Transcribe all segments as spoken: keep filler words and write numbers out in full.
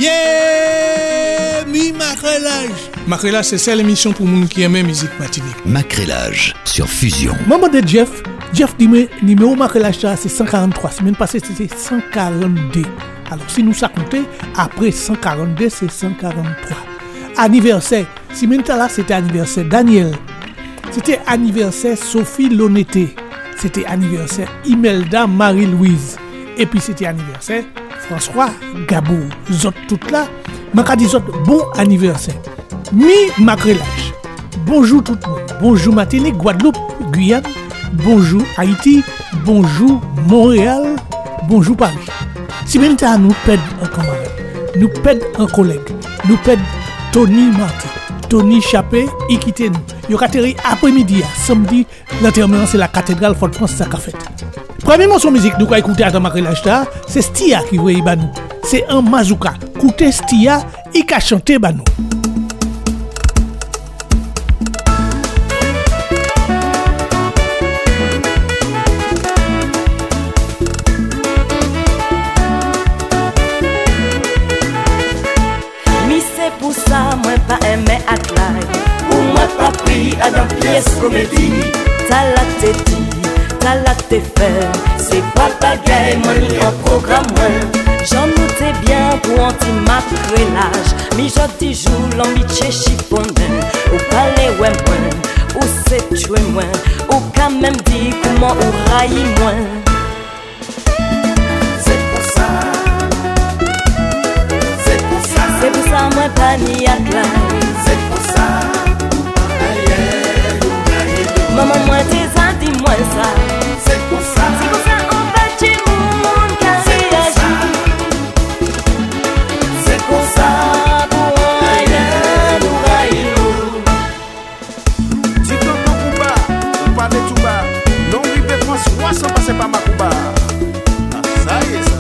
Yeah, mi Macrelage. Macrelage, c'est celle émission pour moun qui aime musique matinique. Macrelage sur Fusion. Maman de Jeff, Jeff dit mais numéro Macrelage c'est cent quarante-trois. Semaine passée c'était cent quarante-deux. Alors si nous ça comptait après cent quarante-deux c'est cent quarante-trois. Anniversaire. Si maintenant là c'était anniversaire Daniel. C'était anniversaire Sophie Loneté. C'était anniversaire Imelda Marie-Louise. Et puis c'était anniversaire François Gabou. Zot tout là. M'a dit zot bon anniversaire. Mi Macrelage. Bonjour tout le monde. Bonjour Martinique, Guadeloupe, Guyane. Bonjour Haïti. Bonjour Montréal. Bonjour Paris. Si maintenant nous perdons un camarade, nous perdons un collègue, nous perdons Tony Martin, Tony Chappé, il quitte nous. Il a atterri après-midi, samedi, l'enterrement c'est la cathédrale Fort-France ça qu'a fait. Premier morceau musique nous avons écouté à Macrelage, c'est Stia qui voit Ibanou. C'est un mazouka. Écoutez Stia, il a chanté Banou. Moi pas aimé atlaï ou moi pas pris à dans pièce comédie. T'as la tête t'as la tête fait. C'est pas bagaille money en programme moi. J'en doutais bien pour anti-macrelage. Mi jodi jour l'amitié chiffonne. Ou palais ouais moi. Ou c'est tuer moi. Ou quand même dit comment ou raille moi. C'est pour ça moi pas ni atlas. C'est pour ça ailleurs maman moi t'es a dit moi ça. C'est pour ça c'est pour ça on va chez monde qui réagit. C'est pour ça pour ailleurs nous raillons. Tu t'en Cuba, ou pas de Touba. Non oui de France sans passer par Macouba. Ah ça y est ça.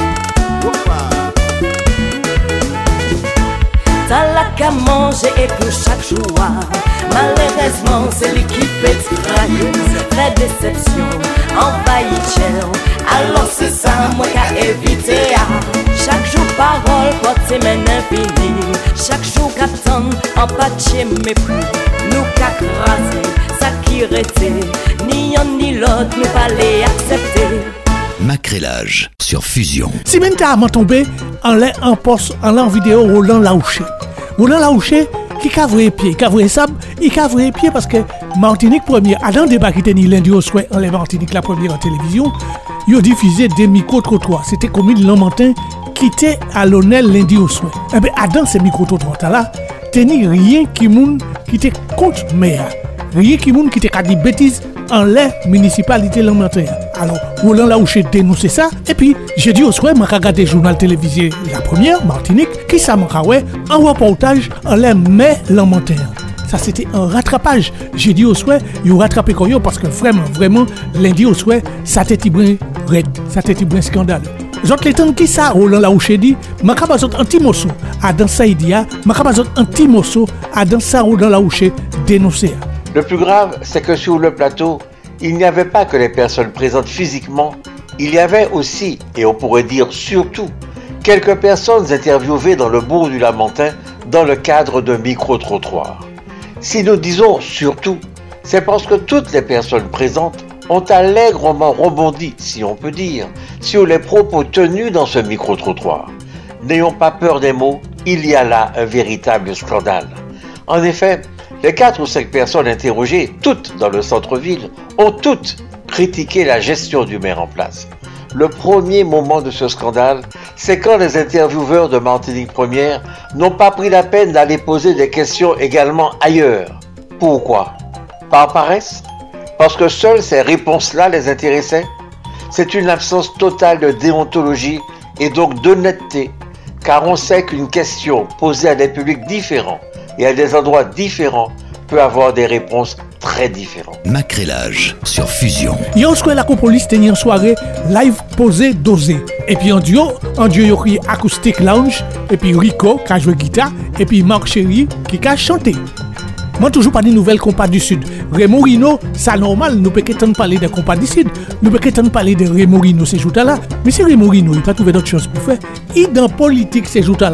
T'as la qu'à manger et pour chaque jour. Malheureusement, c'est l'équipe trahie. La déception envahit cher. Alors c'est ça, moi qu'à éviter. Chaque jour parole, porte semaine infinie. Chaque jour qu'attend, en pâtier mépris. Nous qu'à craser, ça qui restait. Ni un ni l'autre, nous pas les accepter. Macrelage sur Fusion. Si même t'as à tombé en l'air en poste en l'air en vidéo Roland Laouché. Roland Laouché qui cavre pied, cavre sable, il cavre pied parce que Martinique première, avant débat qui tenait lundi au soir en les Martinique la première en télévision, il a diffusé des micro-trottoirs. C'était commune Lammantin qui était à l'honneur lundi au soir. Eh bien, dans ces micro-trottoirs là, tenait rien qui moun qui était contre maire. Rien qui moun qui était qu'à dire bêtises en la municipalité Lammantin. Alors, Roland Laouché dénoncé ça. Et puis, j'ai dit au soir, je regardé le journal télévisé La Première, Martinique, qui ça m'a ouais, un reportage en la mai Lammantin. Ça, c'était un rattrapage. J'ai dit au soir, il a rattrapé Koyo parce que vraiment, vraiment, lundi au soir, ça t'était bien raide, ça t'était bien scandale. Zot les temps qui ça, Roland Laouché dit, ma kabazot un petit morceau à dans ça idia, ma kabazot un petit morceau à dans ça Roland Laouché dénoncé. Le plus grave, c'est que sur le plateau, il n'y avait pas que les personnes présentes physiquement, il y avait aussi, et on pourrait dire surtout, quelques personnes interviewées dans le bourg du Lammantin dans le cadre de micro-trottoirs. Si nous disons surtout, c'est parce que toutes les personnes présentes ont allègrement rebondi, si on peut dire, sur les propos tenus dans ce micro-trottoir. N'ayons pas peur des mots, il y a là un véritable scandale. En effet, les quatre ou cinq personnes interrogées, toutes dans le centre-ville, ont toutes critiqué la gestion du maire en place. Le premier moment de ce scandale, c'est quand les intervieweurs de Martinique Première n'ont pas pris la peine d'aller poser des questions également ailleurs. Pourquoi? Par paresse? Parce que seules ces réponses-là les intéressaient? C'est une absence totale de déontologie et donc d'honnêteté, car on sait qu'une question posée à des publics différents et à des endroits différents peut avoir des réponses très différentes. Macrelage sur Fusion. Hier soir la police tenait une soirée live posé dosé. Et puis en duo, en duo yo crié Acoustic Lounge et puis Rico qui a joué guitare et puis Marc Chéri qui a chanté. Moi toujours pas de nouvelles compas du Sud. Raymond Rino, ça normal, nous peut qu'être parler des compas du Sud. Nous peut qu'être parler de Raymond Rino ces jours-là. Mais si Raymond Rino, il pas trouvé d'autre chose pour faire, il dans politique ces jours-là.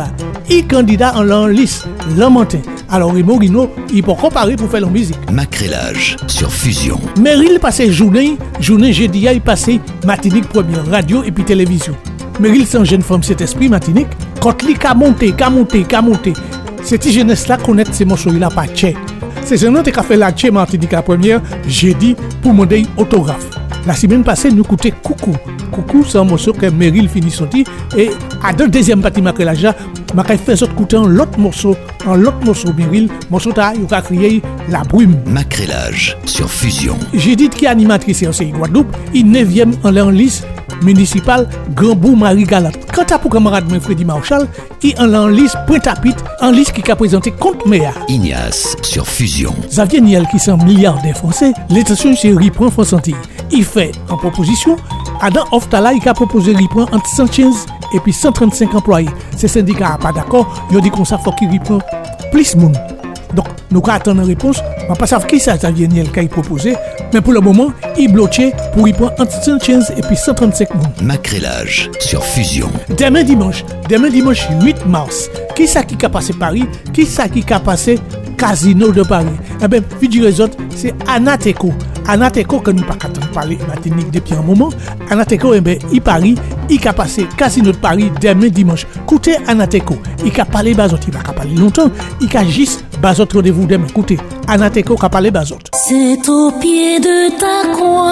il candidat en l'en liste, Lamentin. Alors Raymond Guino, il peut comparer pour faire la musique. Macrélage sur Fusion. Meryl passait journée, journée jeudi, il passait Martinique première, radio et puis télévision. Meryl sans jeune femme cet esprit Martinique, quand il a monté, a monté, a monté, cette jeunesse là connaît ces morceaux là pas tché. C'est ce nom qui a fait la tché Martinique la première, jeudi pour demander autographe. La semaine passée, nous coûtait Coucou. Coucou, c'est un morceau que Meryl finit sorti. Et à la deuxième partie, je vais faire écouter un autre morceau. Un autre morceau, Meryl. Morceau, il a crié La Brume. Macrélage sur Fusion. J'ai dit qui est animatrice en Guadeloupe, il neuvième en la liste municipale Grand-Bou Marie Galante. Quant à pour camarade Freddy Marchal, il est en liste Pointe-à-Pitre, en liste qui a présenté contre Méa. Ignace sur Fusion. Xavier Niel qui sont milliardaire français, l'intention c'est Ripran France Antilles. Il fait en proposition, Adam Oftala il a proposé Ripran entre cent quinze et puis cent trente-cinq employés. Ces syndicats n'ont pas d'accord, ils ont dit qu'on s'en faut qu'il Ripran plus de monde. Donc, nous attendons une réponse. On ne sait pas qui ça Xavier Niel qui a proposé, mais pour le moment, il bloqué pour y prendre entre cent quinze et puis cent trente-cinq monde. Macrélage sur Fusion. Demain dimanche, demain dimanche huit mars, qui ça qui a passé Paris, qui ça qui a passé Casino de Paris. Eh bien, puis du réseau, c'est Anateco. Anateco, que nous ne pouvons pas parler Martinique depuis un moment. Anateco, eh bien, il Paris, il a passé Casino de Paris demain dimanche. Écoutez, Anateco, il a parlé Bazot, il va pas parler longtemps, il a juste Bazot rendez-vous demain. Écoutez, Anateco a parlé Bazot. C'est au pied de ta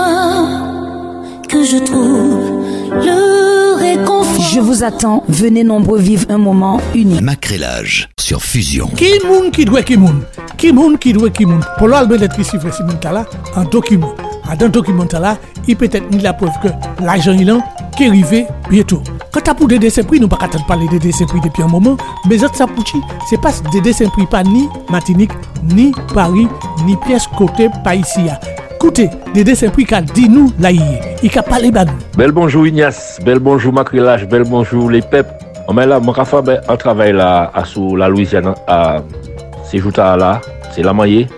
croix que je trouve le réconfort. Je vous attends, venez nombreux vivre un moment unique. Macrélage sur Fusion. Qui moun qui doit qui moun? Qui moun qui doit qui moun? Pour l'album d'être ici, frère Simon Tala, un document. Dans un document là, il peut être mis la preuve que l'argent il est qui est arrivé bientôt. Quand tu as pour Dédé Saint-Prix, nous ne pouvons pas parler de Dédé Saint-Prix depuis un moment, mais autres Sapouchi, c'est pas Dédé Saint-Prix, pas ni Martinique, ni Paris, ni pièce côté, pas ici. Écoutez, Dédé Saint-Prix a dit nous là, il a parlé de nous. Bel bonjour Ignace, bel bonjour Macrélage, bel bonjour les peuples. On est là, mon café, on travaille là, à sous la Louisiane, à Séjouta là, c'est la maillée.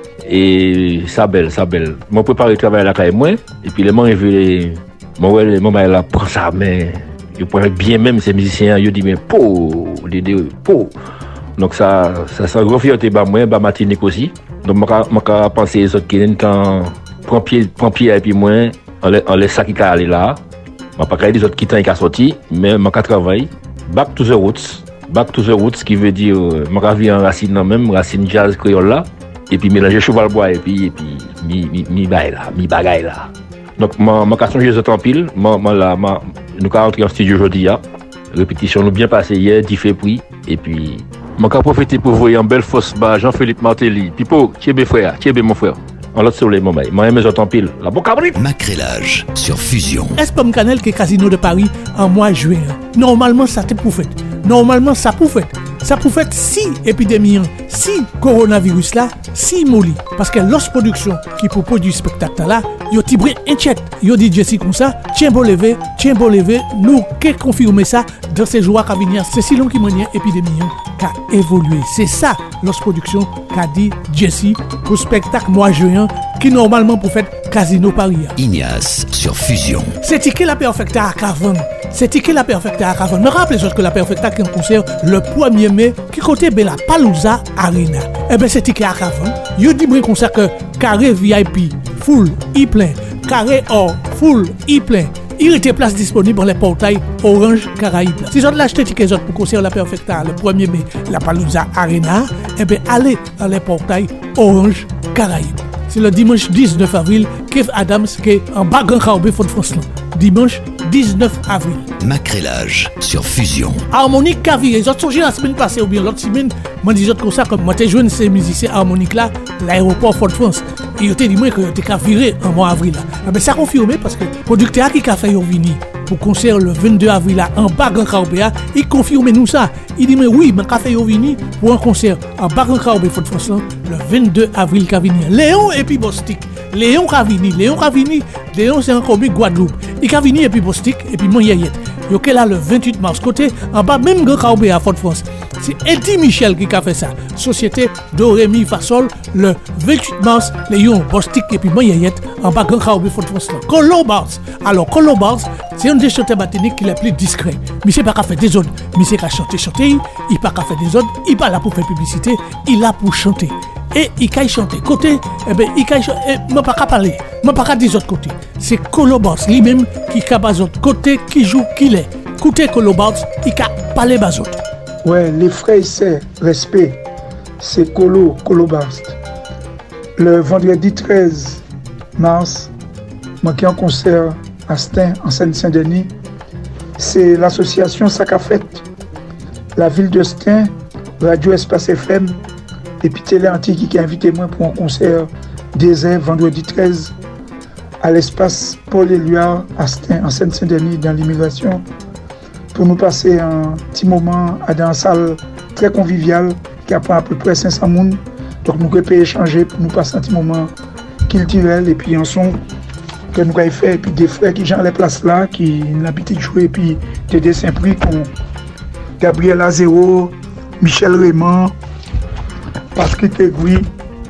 Et ça belle, ça belle. Moi préparé travail là quand moi et puis les gens veulent moi les maman là prend ça mais je pourrais bien même ces musiciens ils dit mais po Dédé po. Donc ça ça ça grand fierté ba moi ba Martinique aussi. Donc moi moi penser les autres qui quand prend pied prend pied et puis moi on les on les ça qui aller là. Moi pas les autres qui temps qui sorti mais moi travail back to the roots. Back to the roots qui veut dire moi vivre en racine même racine jazz créole là. Et puis mélanger cheval bois et puis et puis mi mi mi bail là mi bagaille là donc ma ma question je en pile ma ma là ma nous ca entrer en studio aujourd'hui là répétition nous bien passé hier dix février et puis ma ca profiter pour voir en belle fosse ba Jean-Philippe Martelly Pipo tiebe frère tiebe mon frère en l'autre soleil mon bail moi aime en pile la bon cabri Macrélage sur Fusion. Est-ce pas Canel qui est Casino de Paris en mois juin? Normalement ça t'est pour fait. Normalement ça pour fait. Ça pour faire si épidémie, si coronavirus là, si molly. Parce que l'os production qui propose du spectacle là, yo tibré un chat, yo dit Jesse comme ça, tiens bon levé, tiens bon levé, nous qui confirmer ça dans ces jours à venir, c'est si long qui manie épidémie qui a évolué. C'est ça l'os production qu'a dit Jesse pour spectacle mois juin qui normalement pour faire Casino Paris. Ignace sur Fusion. C'est ticket la perfecta à Cavan. C'est ticket la perfecta à Cavan. Me rappelez-vous que la perfecta qui est en concert le premier mai qui côté Bella Palouza Arena. Eh bien c'est ticket à Cavan. Yo dit bon concert que carré V I P full y plein, carré or full y plein. Il était place disponible dans les portails Orange Caraïbes. Si vous avez acheté ticket pour concert la perfecta le premier mai la Palouza Arena, eh bien allez dans les portails Orange Caraïbes. C'est le dimanche dix-neuf avril, Kev Adams qui est en bas Grand Caraïbes Fort France. Dimanche dix-neuf avril. Macrélage sur Fusion. Harmonique Cavier, ils ont changé la semaine passée ou bien l'autre semaine, moi disais comme ça, comme moi t'ai joué ces musiciens harmoniques là, l'aéroport Fort France. Et ils ont dit moi que t'es qu'à virer en mois avril là. Mais ça a confirmé parce que le producteur qui a fait Yovini pour concert le vingt-deux avril là, en bas Grand Caraïbes, il confirme nous ça. Il dit mais oui, mais qu'a fait Yovini pour un concert en bas Grand Caraïbes Fort France le vingt-deux avril qu'a venu. Léon et puis Bostik. Léon Cavini, Léon Cavini, Léon c'est un comique Guadeloupe. Il a venu et puis Bostik et puis Moyayet. Yo là le vingt-huit mars côté en bas même Grand Caraïbes à Fort France. c'est Eddie Michel qui a fait ça. Société Dorémy Fasol, le vingt-huit mars, les yon Bostik et puis Moyayette, en bas Grand Kaobi Fort-France. Colobars. Alors, Colobars, c'est un des chanteurs batiniques qui est le plus discret. Monsieur pas qu'à faire des autres. Monsieur qu'à chanter, chanter. Il pas qu'à faire des autres. Il pas là pour faire publicité. Il là pour chanter. Et il peut chanter. Côté, eh ben, il peut chanter. Eh, moi pas qu'à parler. Moi pas qu'à dire autres côté. C'est Colobars lui-même qui a pas autres côté, qui joue, qui l'est. Côté Colobars, il a parlé bas autres. Ouais, les frères, c'est respect. C'est Colo, Colobars. Le vendredi treize mars, moi qui ai un concert à Stein, en Seine-Saint-Denis, c'est l'association Sacafet, la ville de Stein, Radio Espace F M, et puis Télé Antique qui a invité moi pour un concert désert vendredi treize à l'espace Paul Éluard à Stein, en Seine-Saint-Denis, dans l'immigration, pour nous passer un petit moment dans une salle très conviviale qui a à peu près cinq cents personnes. Donc nous pouvons échanger pour nous passer un petit moment culturel et puis un son que nous avons fait, et puis des frères qui ont les places là, qui ont l'habitude de jouer, et puis Dédé Saint-Prix, Gabriel Azéro, Michel Raymond, Patrick Aiguille,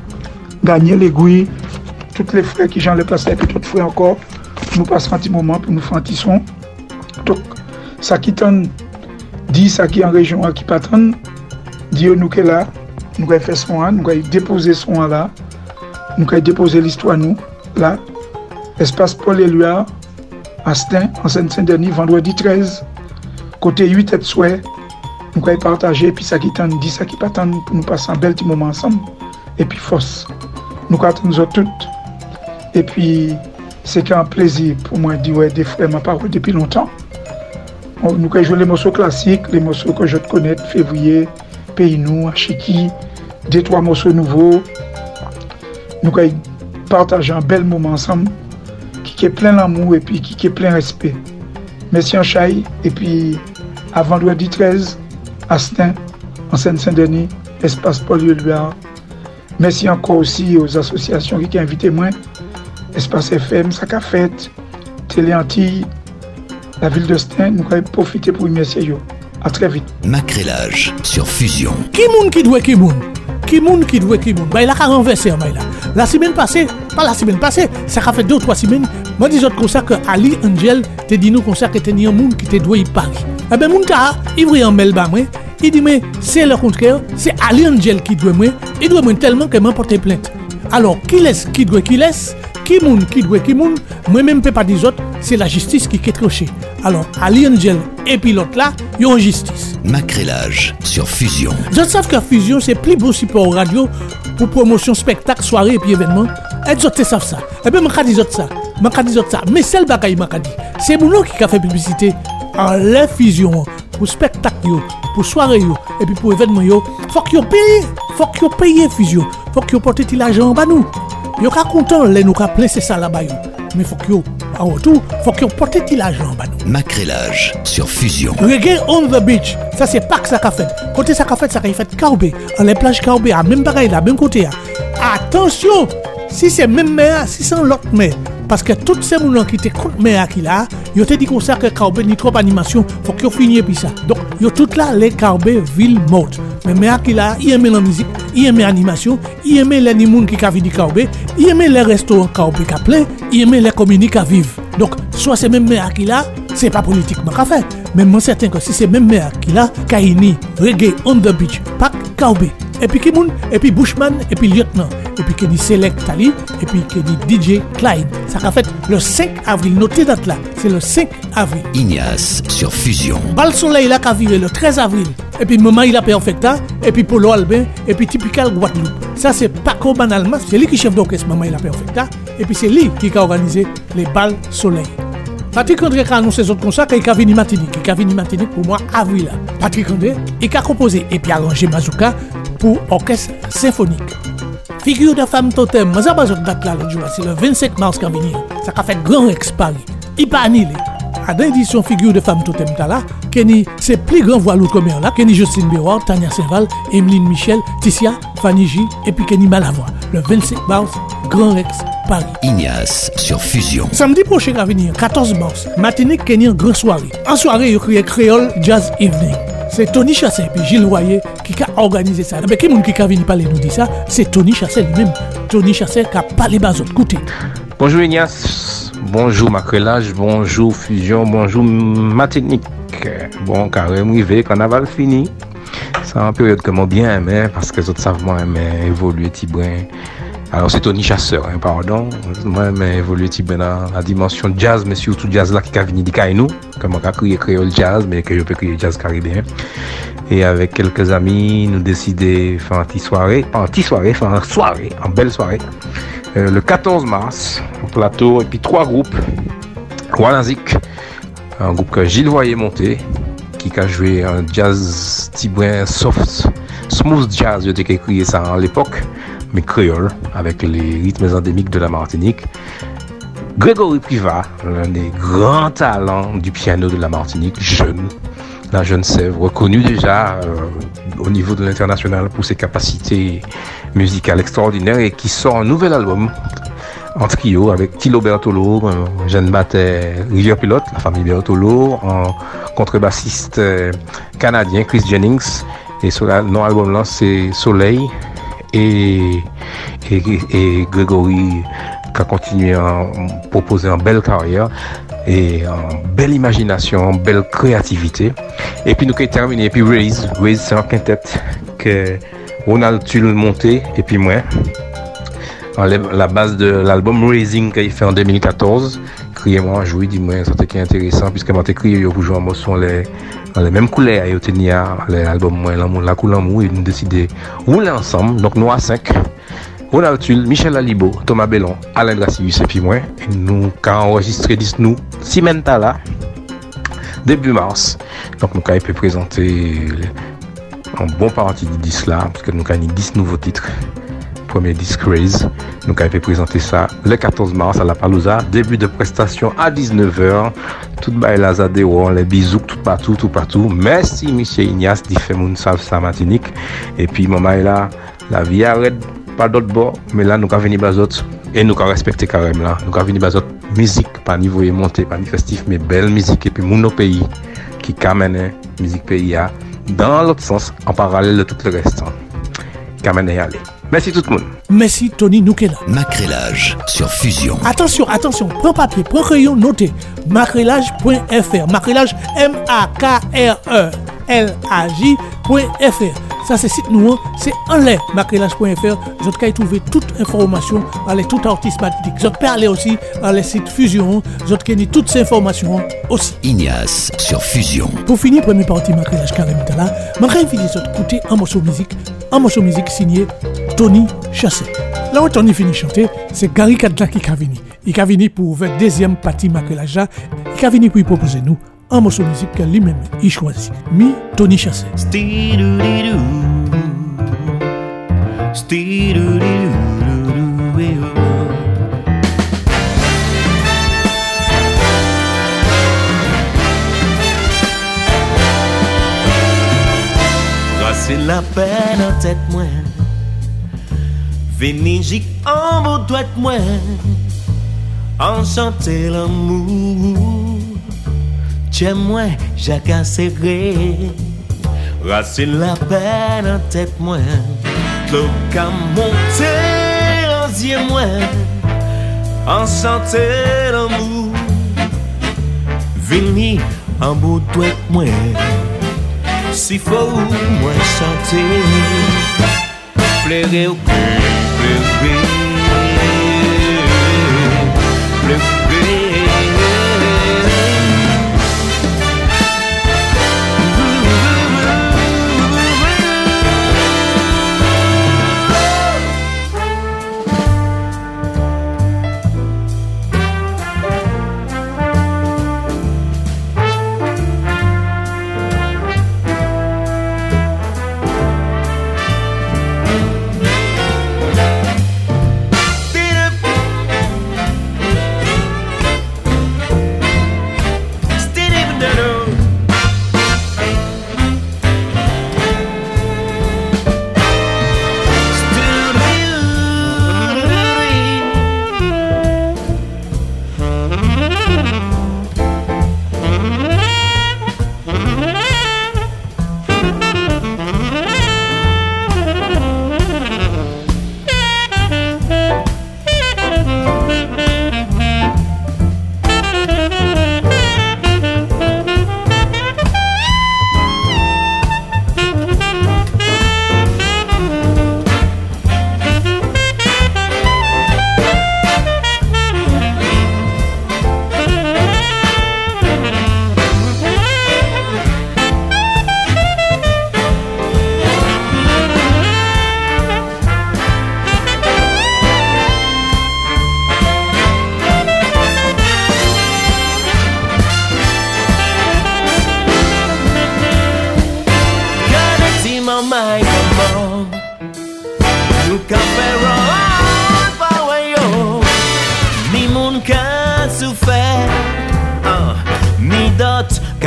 Daniel Aiguille, tous les frères qui ont les places là, et puis d'autres frères encore, nous passons un petit moment pour nous faire un petit son. Donc, ça qui t'en dit, ça qui est en région, qui patronne, dit nous que là, nous avons fait son, nous avons déposé son là, nous avons déposé l'histoire nous, là, espace Paul Éluard, à Stein, en Seine-Saint-Denis, vendredi treize, côté huit et souhait, nous avons partagé, et puis ça qui t'en dit, ça qui patronne, pour nous passer un bel petit moment ensemble, et puis force. Nous avons nous toutes, et puis c'est un plaisir pour moi de dire ouais, des frères, ma parole depuis longtemps. Nous avons joué les morceaux classiques, les morceaux que je connais, Février, Pays Nou, Achiki, deux, trois morceaux nouveaux. Nous avons partagé un bel moment ensemble, qui est plein d'amour et puis qui est plein de respect. Merci en Chaille, et puis à vendredi treize, à Stein, en Seine-Saint-Denis, espace Paul Éluard. Merci encore aussi aux associations qui ont invité moi, Espace F M, Sacafet, Télé Antique, la ville de Stein. Nous allons profiter pour remercier. À très vite. Macrélage sur Fusion. Qui moun qui doit qui moun? Qui moun qui doit qui moun? Bah il a renversé bah là. La semaine passée, pas la semaine passée, ça a fait deux ou trois semaines. Moi dis autres comme ça que Ali Angel te dit nous comme ça que t'es un moun qui te doit y Paris. Eh ben moun ta, il voit en mail bah moi. Il dit mais c'est le contraire, c'est Ali Angel qui doit moi, il doit moi tellement que m'a porté plainte. Alors qui laisse qui doit qui laisse? Qui moun qui doit qui moun? Moi même peux pas dire autres, c'est la justice qui est crochée. Alors Ali Angel et puis l'autre là, ils ont justice. Macrélage sur Fusion. Je sais que Fusion c'est plus beau support radio pour promotion spectacle, soirée et puis événement. Et je savent ça. Et bien je dis ça. Je dis ça. Mais c'est le bagaille m'a dit. C'est mon qui a fait publicité en la Fusion pour spectacle, pour soirée et puis pour événement yo. Faut que yo paye, faut que yo paye Fusion. Faut que yo porte l'argent en nous. Yo ka content les nous ka placer ça là-bas yo. Mais faut que yo en retour, faut que yo porte l'argent en nous. Macrélage sur Fusion. Reggae on the beach, ça c'est pas que ça qu'a fait. Côté ça qu'a fait, ça qu'a fait Kaoubé, en les plages Kaoubé, à même pareil là, même côté là. Attention, si c'est même mer, si c'est l'autre mer, parce que toutes ces gens qui étaient contre mer qui là, ils ont dit comme ça que Kaoubé ni trop animation, faut qu'ils finissent puis ça. Donc, ils ont toutes là les Kaoubé ville morte. Mais mer qui là, ils aiment la musique, ils aiment l'animation, ils aiment les gens qui ont vécu Kaoubé, ils aiment les restaurants Kaoubé qui plein, ils aiment les communes qui vivent. Donc, soit c'est même mer qui là, c'est pas politiquement qu'a fait. Mais moi certain que si c'est même mer qui là, Kaini, Reggae on the beach, pas Kaoubé. Et puis Kimoun, et puis Bushman, et puis Lieutenant, et puis Kenny Select Tali, et puis Kenny D J Clyde. Ça a fait le cinq avril, notez date là, c'est le cinq avril. Ignace sur Fusion. Bal Soleil là qui a viré le treize avril, et puis Maman il a Perfecta, et puis Polo Albin, et puis Typical Guadeloupe. Ça c'est Paco Banalma, c'est lui qui chef d'orchestre Maman il a Perfecta, et puis c'est lui qui a organisé les Bal Soleil. Patrick André a annoncé autres comme ça qu'il a venu Martinique, qu'il a venu Martinique pour moi avril là. Patrick André, il a composé et puis arrangé Mazouka pour orchestre symphonique. Figure de femme totem, moi ça pas autre date là l'autre jour, c'est le vingt-cinq mars qu'a venu. Ça a fait grand ex Paris. Il pas annulé. À l'édition figure de femme totem là, Kenny c'est plus grand voix l'autre combien là, Kenny Justine Béroir, Tania Saint-Val, Emeline Michel, Tissia, Fanny J et puis Kenny Malavoie. Le vingt-cinq mars, grand ex Paris. Ignace sur Fusion. Samedi prochain à venir, quatorze mars, Martinique, Kenny en grande soirée. En soirée, il y a créole Jazz Evening. c'est Tony Chassé et puis Gilles Royer qui a organisé ça. Mais qui est-ce qui a venu parler nous dit ça? C'est Tony Chassé lui-même. Tony Chassé qui a parlé bas autres. Écoutez. Bonjour Ignace, bonjour Macrelage, bonjour Fusion, bonjour ma technique. Bon, carrément, rivé, carnaval fini. C'est une période que moi bien aimé parce que les autres savent moi aimer évoluer Tibrin. Alors c'est Tony Chasseur, hein, pardon. Moi j'aime évoluer Tibrin dans la dimension jazz, mais surtout jazz là qui a venu de nous, comme on a crié créole jazz, mais que je peux crier jazz caribéen. Et avec quelques amis, nous décidons de faire une petite soirée, pas une petite soirée, faire une soirée, une belle soirée. Euh, le quatorze mars, au plateau, et puis trois groupes. Wanazik, un groupe que Gilles Voyer monté, qui a joué un jazz tibrin soft, smooth jazz, je t'ai écrit ça à l'époque, mais créole, avec les rythmes endémiques de la Martinique. Grégory Privat, l'un des grands talents du piano de la Martinique, jeune, la jeune Sèvres, reconnue déjà euh, au niveau de l'international pour ses capacités musicales extraordinaires et qui sort un nouvel album en trio avec Thilo Bertolo, un jeune batteur Rivière Pilote, la famille Bertolo, en contrebassiste euh, canadien Chris Jennings, et sur le nom album là c'est Soleil, et, et, et Grégory qui a continué à proposer une belle carrière et une belle imagination, une belle créativité. Et puis nous avons terminé, et puis Raise, Raise c'est un quintet que Ronald Tulle monté, et puis moi, la base de l'album Raising qu'il fait en deux mille quatorze, criez-moi, jouez, dis-moi, ça qui est intéressant, puisque moi j'ai crié pour jouer en morceau les, les mêmes couleurs, et tenir l'album moi, la couleur mou, et nous décider rouler ensemble, donc nous à cinq. Ronald Tulle, Michel Alibo, Thomas Bellon, Alain Gracius et puis moi. Et nous avons enregistré nous Cimentala début mars. Donc nous avons pu présenter un bon parti du disque là, parce que nous avons dix nouveaux titres. Premier disque Raise. Nous avons pu présenter ça le quatorze mars à la Palouza. Début de prestation à dix-neuf heures. Tout bail Zadéo, les bisous, tout partout, tout partout. Merci Michel Ignace, qui fait mon salve sa Martinique. Et puis maman est là, la vie arrête. Pas d'autres bords, mais là nous avons venu bazot et nous avons respecté carrément là. Nous avons venu bazot musique, pas niveau et monté, pas niveau festif, mais belle musique et puis mon pays qui amène musique pays à dans l'autre sens en parallèle de tout le reste. Qui amène à aller. Merci tout le monde. Merci Tony Noukela. Macrélage sur Fusion. Attention, attention, prends papier, prends crayon, notez. Macrélage point f r. Macrélage M A K R E L A J point f r. Ça c'est site nous, c'est en l'air, macrélage point f r. Vous avez trouvé toute information, allez tout artiste magnétique. Vous avez parlé aussi dans les sites Fusion, vous avez toutes ces informations aussi. Ignace sur Fusion. Pour finir, première partie macrélage carrément là, je vais inviter les autres écouter un morceau de musique, un morceau de musique signé Tony Chassé. Là où Tony finit de chanter, c'est Gary Kadla qui est venu. Il est venu pour faire deuxième partie macrélage là, il est venu pour proposer nous un morceau de musique que lui-même il choisit. Mi Tony Chassé. C'est la peine en tête moi, Vénigique en beau doigt moi, enchanter l'amour. Tiens moi, Jacques serré, racine la peine en tête moi, l'eau qu'a monté en yeux moi, enchanter l'amour. Vénigique en beau doigt moi. Si faut moi chanter, pleurer au pleurer, pleurer.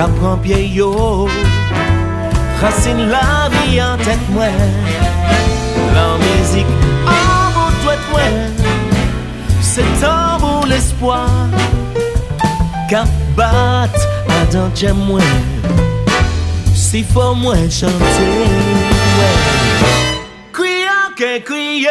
Qu'a prend pied yo, racine la vie en tête moi. La musique en bout de moi, c'est un beau l'espoir. Qu'a bat à dans moi, s'il faut moi chanter. Crier, que crier.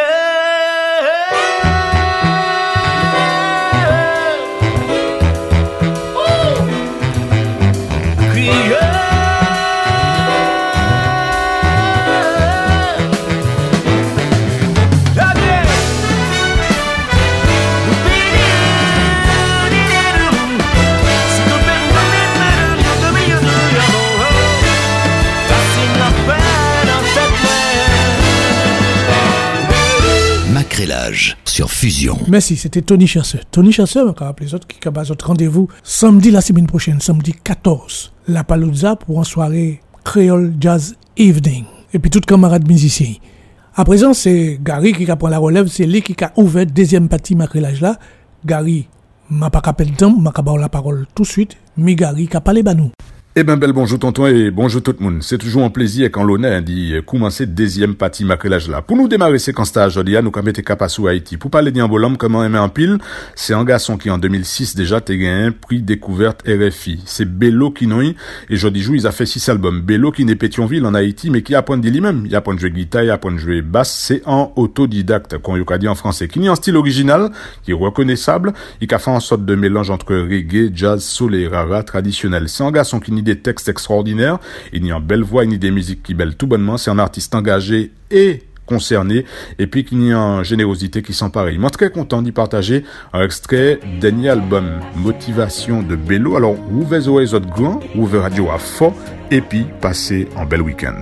Macrélage sur Fusion. Merci, c'était Tony Chanceux. Tony Chanceux, on va rappeler les autres qui ont votre rendez-vous samedi la semaine prochaine, samedi quatorze, La Palooza pour une soirée Creole Jazz Evening. Et puis tout camarade musicien. À présent, c'est Gary qui a pris la relève, c'est lui qui a ouvert deuxième partie Macrélage là. Gary, m'a pas capé le temps, m'a pas la parole tout de suite, mais Gary qui a parlé banou. Eh ben, bel bonjour tonton et bonjour tout le monde. C'est toujours un plaisir quand l'honneur dit commencer deuxième partie Macrélage là. Pour nous démarrer séquence stage aujourd'hui, nous comme été capable sous Haïti. Pour parler d'un bonhomme comment aimer en pile, c'est un garçon qui en deux mille six déjà t'es gagné un prix découverte R F I. C'est Bello Kinoy et aujourd'hui joue, il a fait six albums. Bello qui n'est Pétionville en Haïti mais qui apprend de lui-même. Il apprend de jouer guitare, il apprend de jouer basse. C'est en autodidacte, qu'on y a dit en français. Qui est en style original, qui est reconnaissable, il a fait en sorte de mélange entre reggae, jazz, soul et rara traditionnel. C'est un garçon qui des textes extraordinaires, il y a une belle voix, il y a des musiques qui bellent tout bonnement, c'est un artiste engagé et concerné, et puis qu'il y a une générosité qui s'empare. Il m'a très content d'y partager un extrait d'un dernier album, Motivation de Bello. Alors, ouvrez les autres grands, ouvrez radio à fond, et puis passez un bel week-end.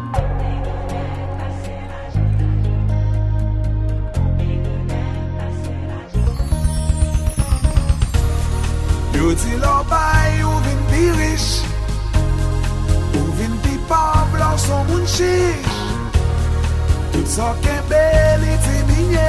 Yo ti lo bay ou vin pi riche, ou vin pi pauvre ou son moun chiche. Tout sa kembe li ti minye,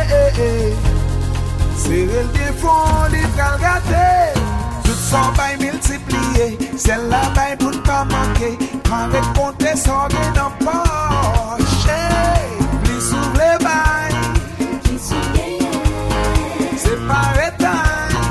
c'est el bien fond li pral gâte. Tout sa bay multiplié, celle la bay pou n'pa manquer. Quand rekonte sa gen nan poche, pli sou le bay, c'est pas retard.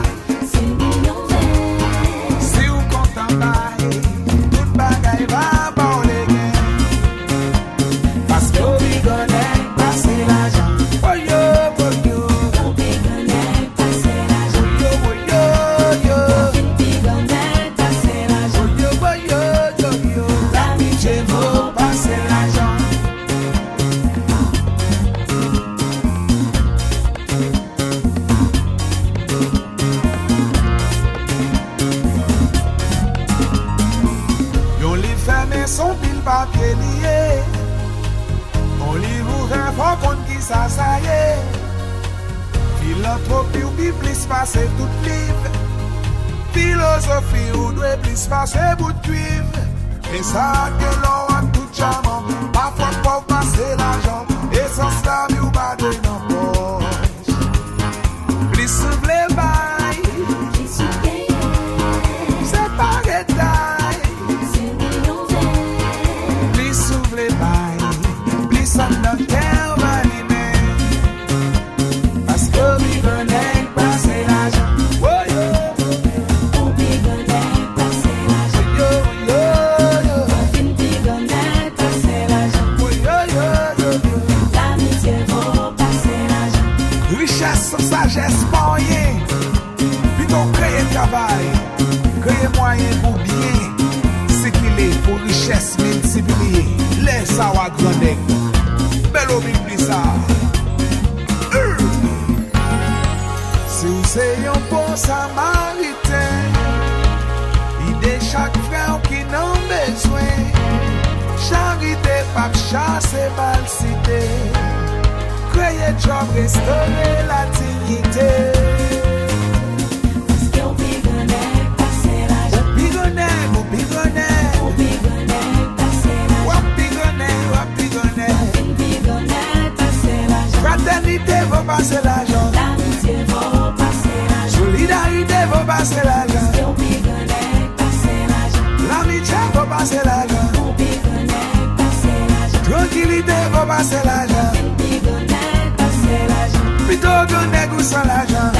Ça, ça y est, philanthropie ou bien plus passer tout livre, philosophie ou doit plus passer bout de cuivre, et ça que l'on a tout jamon, parfois pour passer l'argent, et sans ça ou pas de non poche, plus souffle les bails, c'est pas détail, plus souffle les bails, plus ça ne t'aime. Sagesse pas rien, plutôt créer travail, créer moyen pour bien, circuler pour richesse multipliée, laisse ça à grandec, bel oubli plus ça. Euh. Si c'est un bon samaritain, idée chaque frère qui n'en besoin, charité pas chasser mal cité. Créer job, restaurer la dignité. Parce qu'on bigonnait, passer l'argent. On bigonnait, on bigonnait. On bigonnait, passer l'argent. On bigonnait, on bigonnait. On bigonnait, passer l'argent. Fraternité vaut passer l'argent. L'amitié vaut passer l'argent. Solidarité vaut passer l'argent. Parce qu'on bigonnait, passer l'argent. passer l'argent. Tranquillité, faut passer l'argent. Plutôt que nègre sans l'argent.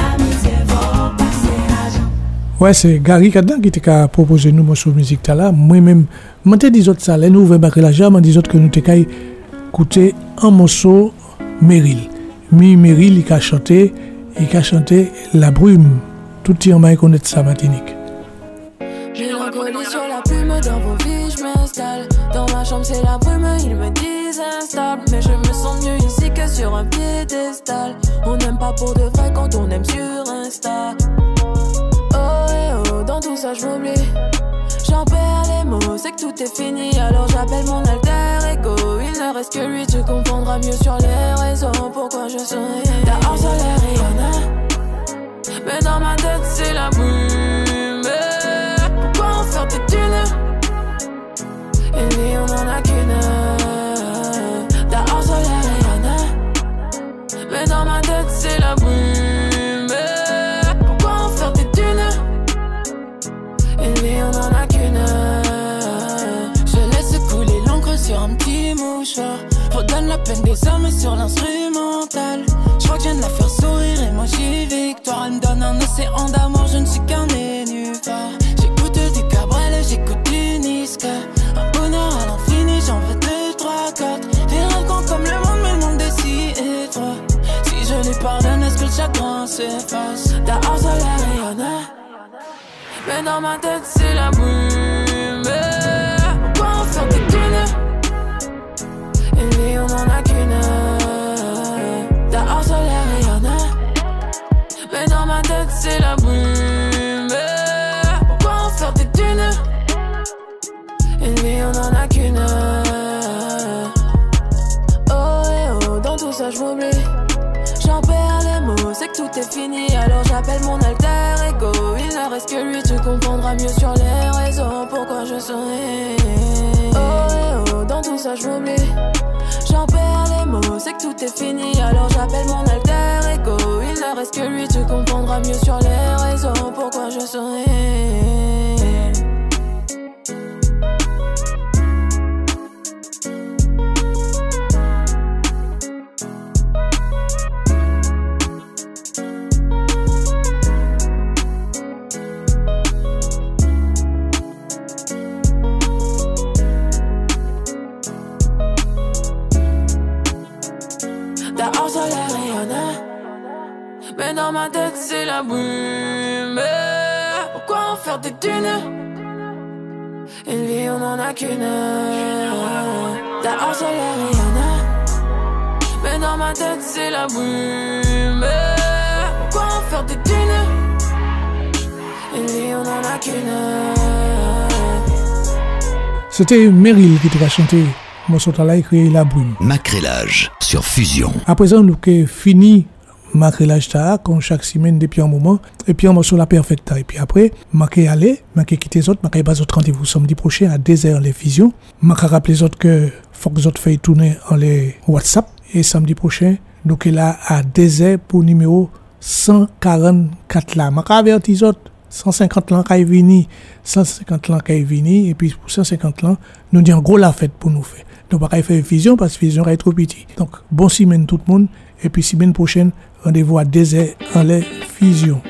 Ouais, c'est Gary Kaddan qui t'a proposé nous morceau de musique là. Moi-même, je t'ai dit autres ça, là, nous ouvert Macrelage, je dis autres que nous t'ai écouté un morceau Meryl. Mi Meryl, il a chanté, il a chanté La Brume. Tout le monde connaît ça, Martinique. J'ai la collé sur la plume dans vos vies, je m'installe. Dans ma chambre, c'est la brume, ils me disent instable. Mais je me sens mieux ici que sur un piédestal. On n'aime pas pour de vrai quand on aime sur Insta. Oh, eh, oh, dans tout ça, je m'oublie. J'en perds les mots, c'est que tout est fini. Alors j'appelle mon alter ego. Il ne reste que lui, tu comprendras mieux sur les raisons pourquoi je souris. Dehors, soleil, Rihanna. Mais dans ma tête, c'est la brume. Pourquoi en faire des thunes? Une vie, on en a qu'une. Dehors, soleil, Rihanna. Mais dans ma tête, c'est la brume. Pourquoi en faire des thunes? Une vie, on en a qu'une. Je laisse couler l'encre sur un petit mouchoir. Redonne la peine des hommes sur l'instrumental. Je crois que je viens de la faire sourire et moi j'ai victoire. Elle me donne un océan d'amour, je ne suis qu'un nénuphar. J'écoute du Cabrel, j'écoute du Niska. Un bonheur à l'infini, j'en veux deux, trois, quatre. Des rêves grands comme le monde, mais le monde est si étroit. Si je lui pardonne, est-ce que le chagrin s'efface? Dehors, soleil, Rihanna. Mais dans ma tête, c'est la brume. Pourquoi en faire des thunes? Une vie, on en a qu'une. Dehors, soleil, Rihanna. Mais dans ma tête, c'est la brume. Pourquoi en faire des thunes? Une vie, on en a qu'une. Oh, eh, oh, dans tout ça, je m'oublie. J'en perds les mots, c'est que tout est fini. Alors j'appelle mon alter ego. Il ne reste que lui, tu comprendras mieux sur les raisons pourquoi je souris. Oh, eh, oh, dans tout ça, je m'oublie. J'en perds les mots, c'est que tout est fini. Alors j'appelle mon alter ego. Il ne reste que lui, tu comprendras mieux sur les raisons pourquoi je souris. Dehors, soleil, Rihanna. Mais dans ma tête, c'est la brume. Pourquoi en faire des thunes? Une vie, on en a qu'une. Dehors, soleil, Rihanna. Mais dans ma tête, c'est la brume. Pourquoi en faire des thunes? Une vie, on en a qu'une. C'était Meryl qui t'a chanté. Morceau là écrit La Brume. Macrelage sur Fusion. À présent, nous avons fini Macrelage ta comme chaque semaine depuis un moment et puis un morceau la perfecte et puis après, je vais aller, je vais quitter les autres, je vais pas autres rendez-vous samedi prochain à deux heures les Fusion. Je vais rappeler les autres que faut que les autres fassent tourner en les WhatsApp et samedi prochain, nous sommes là à deux heures pour numéro cent quarante-quatre là. Je vais avertir les autres. cent cinquante ans qui est venu, cent cinquante ans qui est venu, et puis pour cent cinquante ans, nous disons gros la fête pour nous faire. Nous ne pouvons pas faire fusion parce que fusion est trop petit. Donc, bon semaine tout le monde, et puis semaine prochaine, rendez-vous à deux heures en les fusion.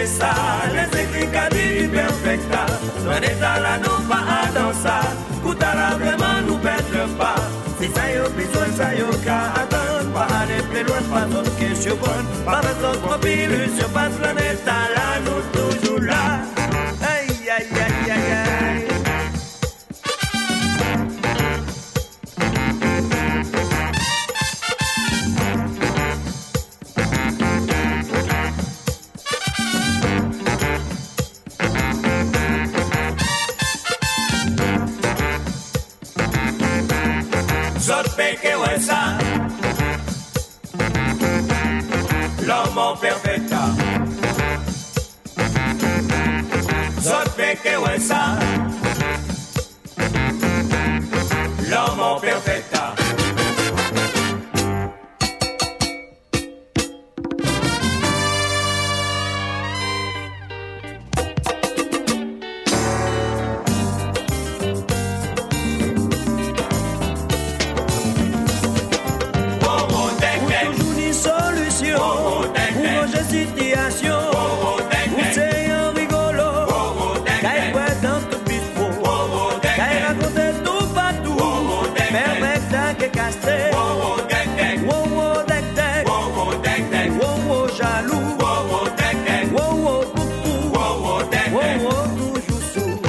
ça, les écrits qu'a dit perfecta. Dans l'état là, nous pas à danser. Kouta là, vraiment, nous perdons pas. Si ça y a besoin, ça y a qu'à attendre. Pas aller plus loin, pas d'autre question bonne. Pas besoin de trop illusion, pas de l'état là, nous toujours là. Aïe, aïe, aïe, aïe, aïe. Zot peke wè sa, l'homme perfecta. Zot peke wè sa, l'homme perfecta. Situation, vous c'est un rigolo, qu'elle voit dans tout bistrot, qu'elle raconte tout partout, perfecta que castré, wow wow dec dec, wow wow jaloux, wow wow poupou, wow wow toujours sous.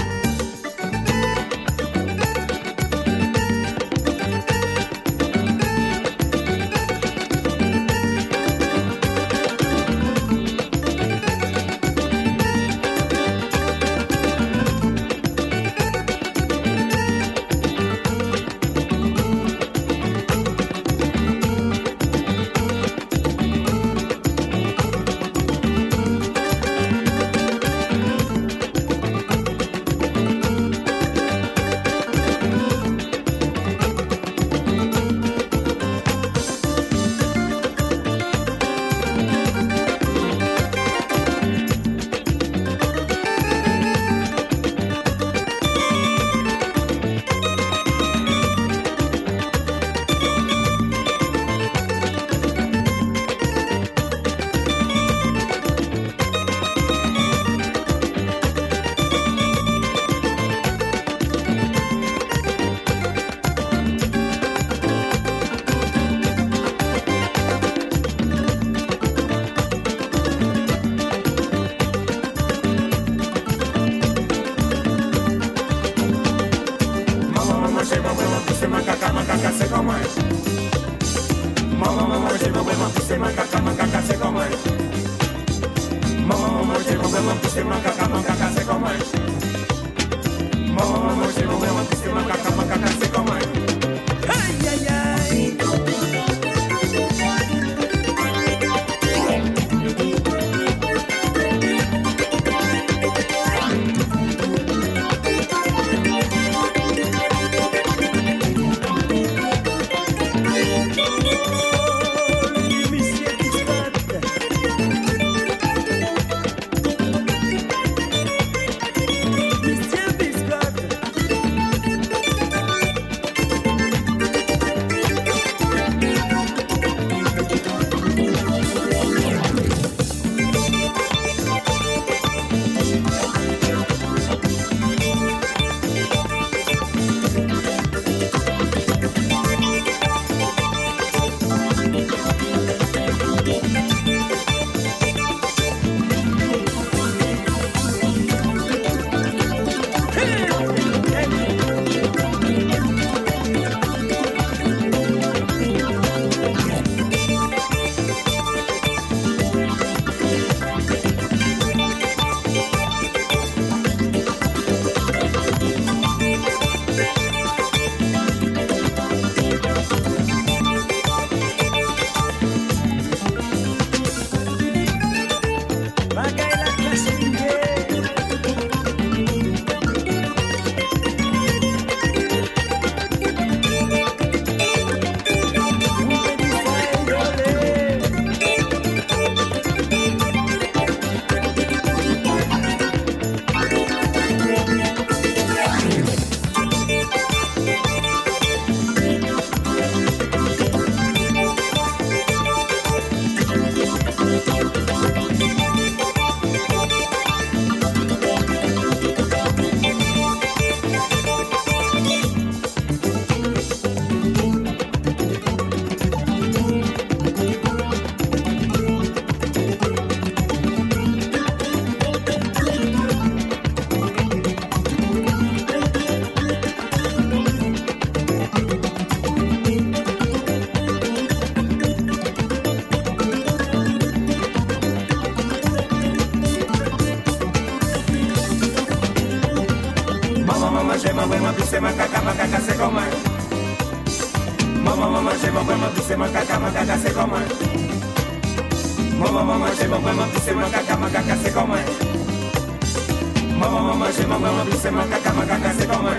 pousser ma caca, ma caca c'est comment? Maman, maman, j'ai mon vraiment pousser ma caca, ma caca c'est comment? Maman, maman, j'ai mon vraiment pousser ma caca, ma caca c'est comment? Maman, maman, j'ai mon vraiment pousser ma caca, ma caca c'est comment?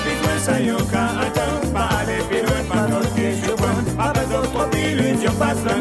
Passe